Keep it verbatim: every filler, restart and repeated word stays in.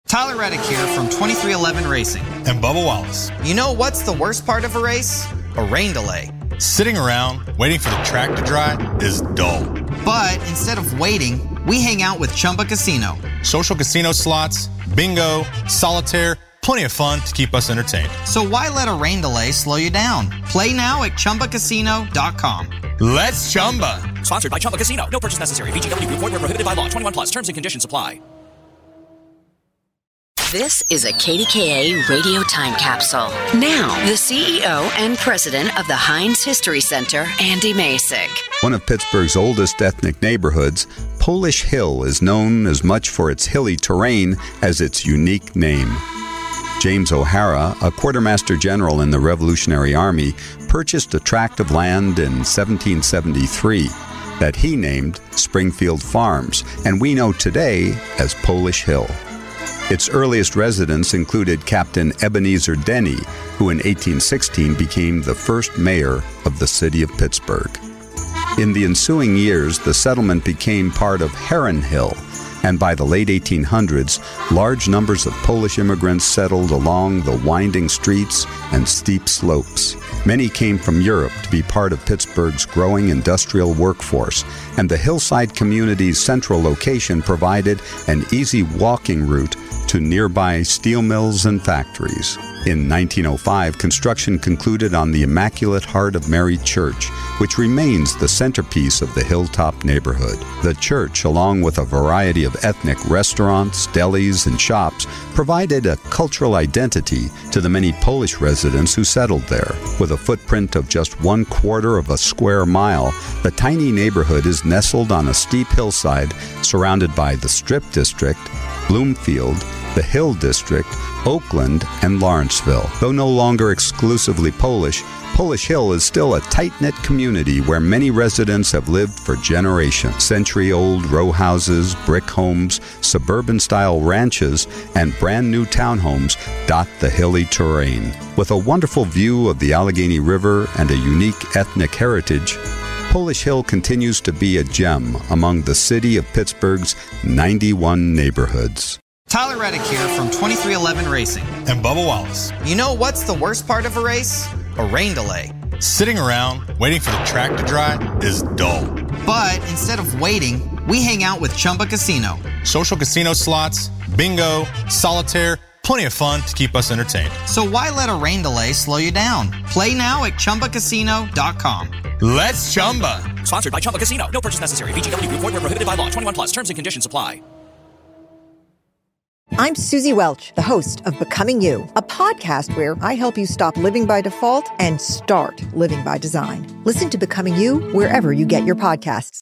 Tyler Reddick here from twenty-three eleven Racing. And Bubba Wallace. You know what's the worst part of a race? A rain delay. Sitting around waiting for the track to dry is dull. But instead of waiting, we hang out with Chumba Casino. Social casino slots, bingo, solitaire, plenty of fun to keep us entertained. So why let a rain delay slow you down? Play now at Chumba Casino dot com. Let's Chumba. Sponsored by Chumba Casino. No purchase necessary. V G W Group. Void where prohibited by law. twenty-one plus. Terms and conditions apply. This is a K D K A radio time capsule. Now, the C E O and president of the Heinz History Center, Andy Masek. One of Pittsburgh's oldest ethnic neighborhoods, Polish Hill is known as much for its hilly terrain as its unique name. James O'Hara, a quartermaster general in the Revolutionary Army, purchased a tract of land in seventeen seventy-three that he named Springfield Farms, and we know today as Polish Hill. Its earliest residents included Captain Ebenezer Denny, who in eighteen sixteen became the first mayor of the city of Pittsburgh. In the ensuing years, the settlement became part of Heron Hill, and by the late eighteen hundreds, large numbers of Polish immigrants settled along the winding streets and steep slopes. Many came from Europe to be part of Pittsburgh's growing industrial workforce, and the hillside community's central location provided an easy walking route to nearby steel mills and factories. In nineteen oh five, construction concluded on the Immaculate Heart of Mary Church, which remains the centerpiece of the Hilltop neighborhood. The church, along with a variety of ethnic restaurants, delis, and shops, provided a cultural identity to the many Polish residents who settled there. With a footprint of just one quarter of a square mile, the tiny neighborhood is nestled on a steep hillside surrounded by the Strip District, Bloomfield, the Hill District, Oakland, and Lawrenceville. Though no longer exclusively Polish, Polish Hill is still a tight-knit community where many residents have lived for generations. Century-old row houses, brick homes, suburban-style ranches, and brand-new townhomes dot the hilly terrain. With a wonderful view of the Allegheny River and a unique ethnic heritage, Polish Hill continues to be a gem among the city of Pittsburgh's ninety-one neighborhoods. Tyler Reddick here from twenty-three eleven Racing. And Bubba Wallace. You know what's the worst part of a race? A rain delay. Sitting around waiting for the track to dry is dull. But instead of waiting, we hang out with Chumba Casino. Social casino slots, bingo, solitaire, plenty of fun to keep us entertained. So why let a rain delay slow you down? Play now at Chumba Casino dot com. Let's Chumba. Sponsored by Chumba Casino. No purchase necessary. V G W Group. Void where prohibited by law. twenty-one plus. Terms and conditions apply. I'm Susie Welch, the host of Becoming You, a podcast where I help you stop living by default and start living by design. Listen to Becoming You wherever you get your podcasts.